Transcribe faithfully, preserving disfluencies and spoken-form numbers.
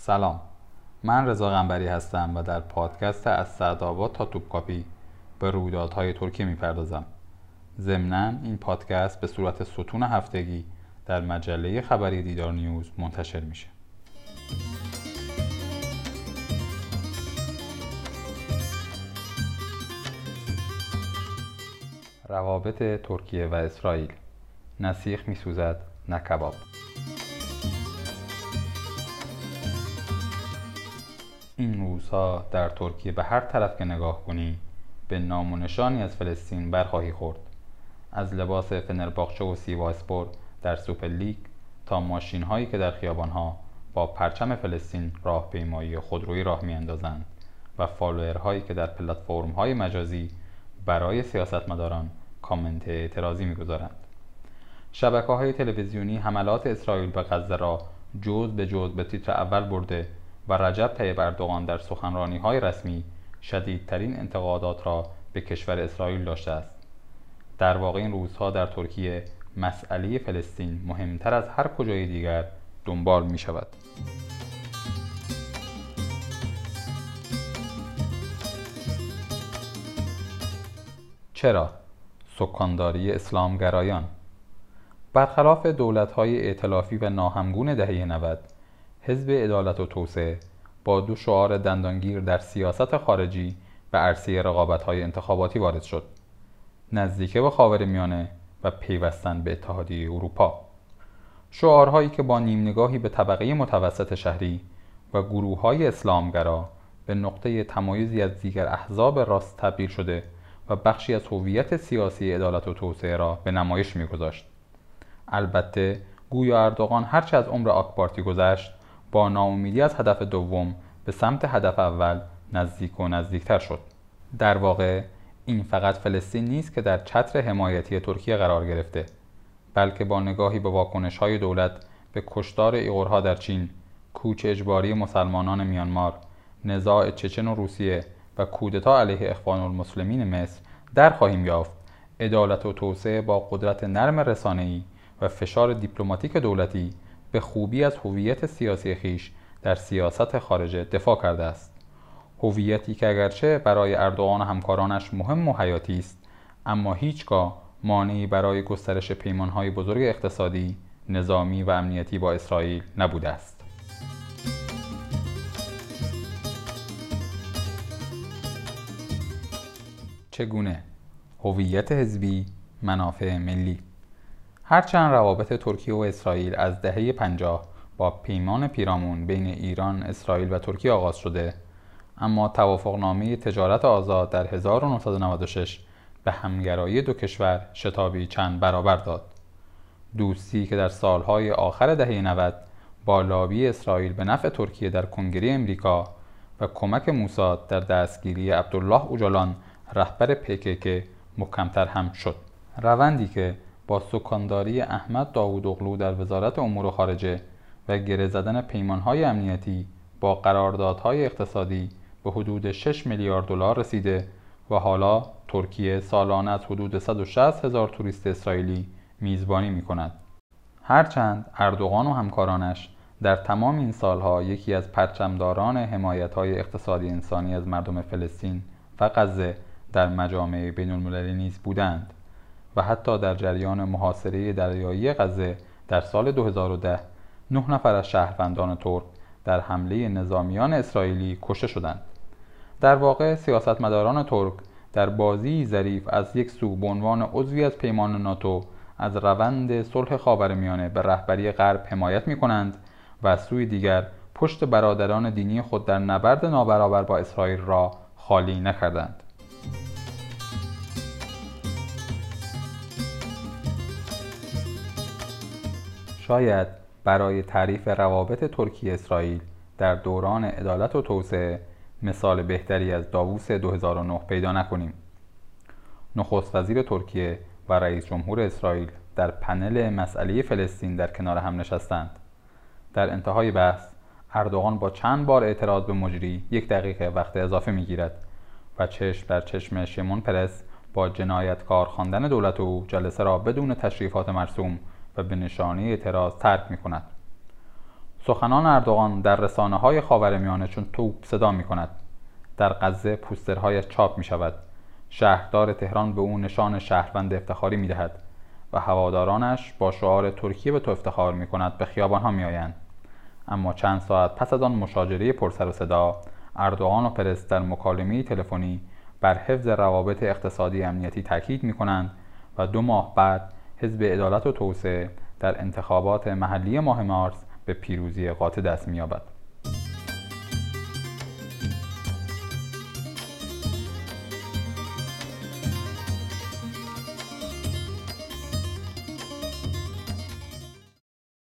سلام، من رضا قنبری هستم و در پادکست از سعدآباد تا توپکاپی به رویدادهای ترکیه میپردازم. ضمناً این پادکست به صورت ستون هفتگی در مجله خبری دیدار نیوز منتشر میشه. روابط ترکیه و اسرائیل، نه سیخ میسوزد نه کباب. این روزها در ترکیه به هر طرف که نگاه کنی به نام و نشانی از فلسطین برخواهی خورد. از لباس فنرباغچه و سیوااسپور در سوپرلیگ تا ماشین هایی که در خیابان ها با پرچم فلسطین راهپیمایی خودرویی راه میاندازند و فالوورهایی که در پلتفرم های مجازی برای سیاستمداران کامنت اعتراضی میگذارند. شبکه‌های تلویزیونی حملات اسرائیل به غزه را جزء به جزء به تیتر اول برده و رجب طیب اردوغان در سخنرانی‌های رسمی شدیدترین انتقادات را به کشور اسرائیل داشته است. در واقع این روزها در ترکیه مسئله فلسطین مهمتر از هر کجای دیگر دنبال می شود. چرا؟ سکانداری اسلامگرایان. برخلاف دولت‌های ائتلافی و ناهمگون دهه نود، حزب عدالت و توسعه با دو شعار دندانگیر در سیاست خارجی به عرصه رقابت‌های انتخاباتی وارد شد: نزدیکی به خاورمیانه و پیوستن به اتحادیه اروپا. شعارهایی که با نیم نگاهی به طبقه متوسط شهری و گروه‌های اسلامگرا به نقطه تمایزی از دیگر احزاب راست تبدیل شده و بخشی از هویت سیاسی عدالت و توسعه را به نمایش می‌گذاشت. البته گویا اردوغان هرچه از عمر آک پارتی گذشت، با ناامیدی از هدف دوم به سمت هدف اول نزدیک و نزدیکتر شد. در واقع این فقط فلسطین نیست که در چتر حمایتی ترکیه قرار گرفته، بلکه با نگاهی به واکنش‌های دولت به کشتار ایغورها در چین، کوچ اجباری مسلمانان میانمار، نزاع چچن و روسیه و کودتا علیه اخوان المسلمین مصر در خواهیم یافت عدالت و توسعه با قدرت نرم رسانه‌ای و فشار دیپلماتیک دولتی به خوبی از هویت سیاسی خیش در سیاست خارجه دفاع کرده است. هویتی که اگرچه برای اردوغان و همکارانش مهم و حیاتی است، اما هیچگاه مانعی برای گسترش پیمانهای بزرگ اقتصادی، نظامی و امنیتی با اسرائیل نبوده است. چگونه؟ هویت حزبی، منافع ملی. هرچند روابط ترکیه و اسرائیل از دهه پنجاه با پیمان پیرامون بین ایران، اسرائیل و ترکیه آغاز شده، اما توافقنامه تجارت آزاد در هزار و نهصد و نود و شش به همگرایی دو کشور شتابی چند برابر داد. دوستی که در سالهای آخر دهه نود با لابی اسرائیل به نفع ترکیه در کنگره امریکا و کمک موساد در دستگیری عبدالله اوجالان رهبر پیکیک محکمتر هم شد. روندی که با سکانداری احمد داوودوغلو در وزارت امور خارجه و گره زدن پیمانهای امنیتی با قراردادهای اقتصادی به حدود شش میلیارد دلار رسیده و حالا ترکیه سالانه از حدود صد و شصت هزار توریست اسرائیلی میزبانی می‌کند. هرچند اردوغان و همکارانش در تمام این سالها یکی از پرچمداران حمایت‌های اقتصادی انسانی از مردم فلسطین و غزه در مجامع بین‌المللی نیز بودند و حتی در جریان محاصره دریایی غزه در سال دو هزار و ده نه نفر از شهروندان ترک در حمله نظامیان اسرائیلی کشته شدند. در واقع سیاستمداران ترک در بازی ظریف از یک سو به عنوان عضوی از پیمان ناتو از روند صلح خاورمیانه به رهبری غرب حمایت می‌کنند و از سوی دیگر پشت برادران دینی خود در نبرد نابرابر با اسرائیل را خالی نکردند. شاید برای تعریف روابط ترکیه اسرائیل در دوران عدالت و توسعه مثال بهتری از داووس دو هزار و نه پیدا نکنیم. نخست وزیر ترکیه و رئیس جمهور اسرائیل در پنل مسئله فلسطین در کنار هم نشستند. در انتهای بحث اردوغان با چند بار اعتراض به مجری یک دقیقه وقت اضافه میگیرد و چشم در چشم شیمون پرس با جنایتکار خواندن دولت او جلسه را بدون تشریفات مرسوم و به نشانه اعتراض ترک می‌کند. سخنان اردوغان در رسانه‌های خاورمیانه چون توپ صدا می‌کند. در غزه پوسترهایش چاپ می‌شود. شهردار تهران به او نشان شهروند افتخاری می‌دهد و هوادارانش با شعار ترکیه به تو افتخار می‌کند به خیابان‌ها می‌آیند. اما چند ساعت پس از آن مشاجره پرسر و صدا، اردوغان و پرس در مکالمه‌ای تلفنی بر حفظ روابط اقتصادی امنیتی تاکید می‌کنند و دو ماه بعد حزب عدالت و توسعه در انتخابات محلی ماه مارس به پیروزی قاطع دست می‌یابد.